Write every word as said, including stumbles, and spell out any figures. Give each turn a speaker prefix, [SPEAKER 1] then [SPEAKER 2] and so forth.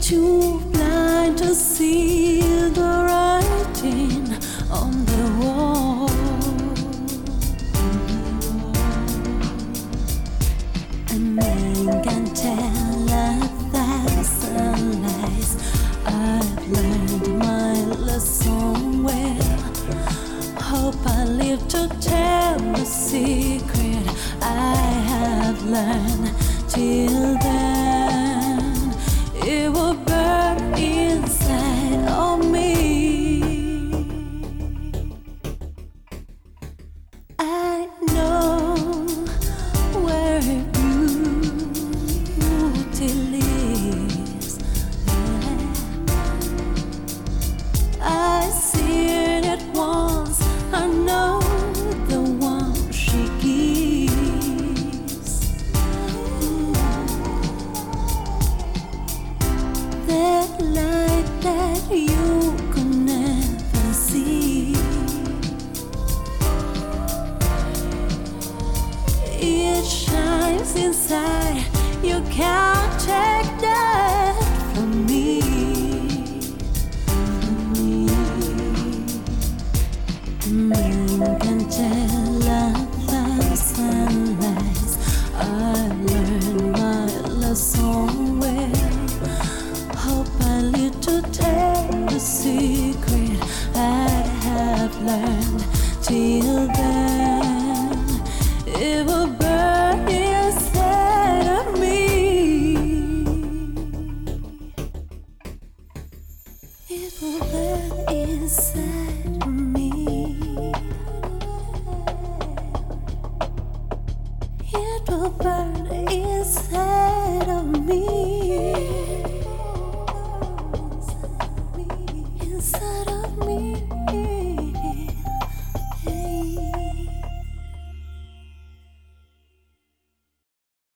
[SPEAKER 1] too blind to see the writing on the wall. A man can tell a thousand lies. I've learned my lesson well. Hope I live to tell the secret I have learned. Till then, it will burn inside of me. I know where beauty lives. I seen it once. I know the one she gives. That light that you could never see. It shines inside. You can't take that from me. Man can tell a thousand lies. I learned my lesson well. Hope I live to tell the secret I have learned. Till then.